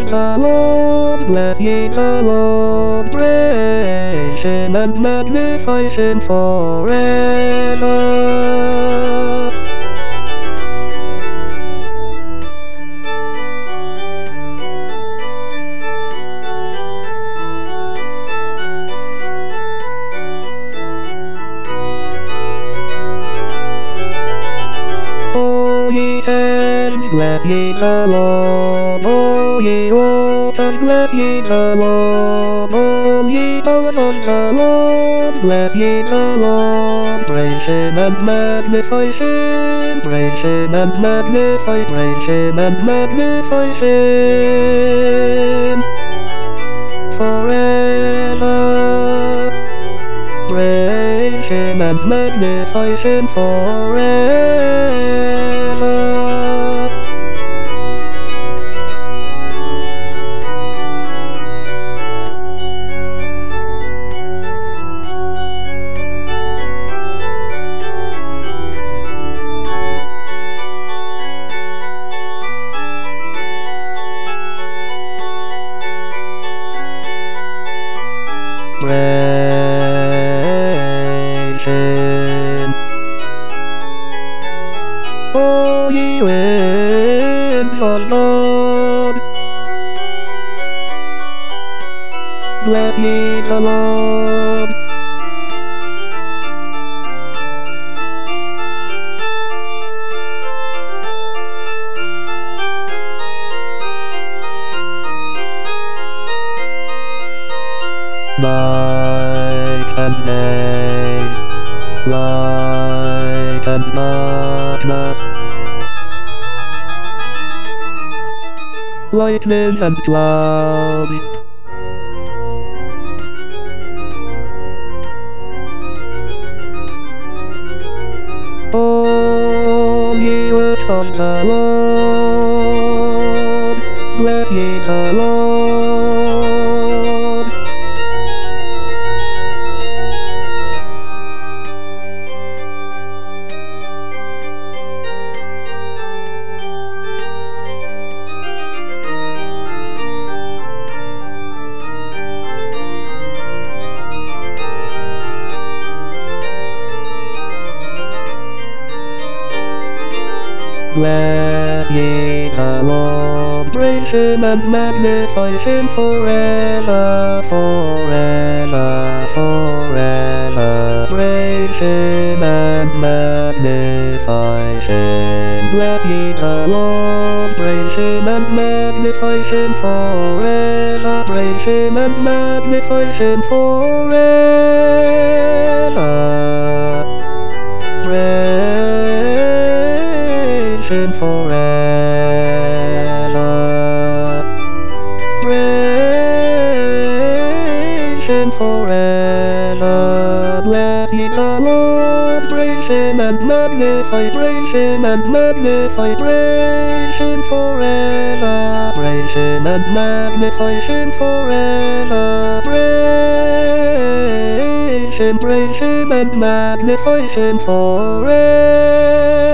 the Lord, bless ye the Lord, praise him and magnify him forever. Bless ye the Lord, all ye waters, bless ye the Lord, all ye powers of the Lord, bless ye the Lord, praise him and magnify him, praise him and magnify, praise him and magnify him forever. Praise him and magnify him forever. Praise him, all ye winds of God, bless ye the Lord. Night and day, light and darkness, lightnings and clouds, all ye works of the Lord, bless ye the Lord. Bless ye the Lord, praise him and magnify him forever, forever, forever. Praise him and magnify him. Bless ye the Lord, praise him and magnify him forever. Praise him and magnify him forever. Praise him forever. Praise him forever. Bless ye the Lord, praise him and magnify, praise him and magnify, praise him forever. Praise him and magnify him forever. Praise him and magnify him forever.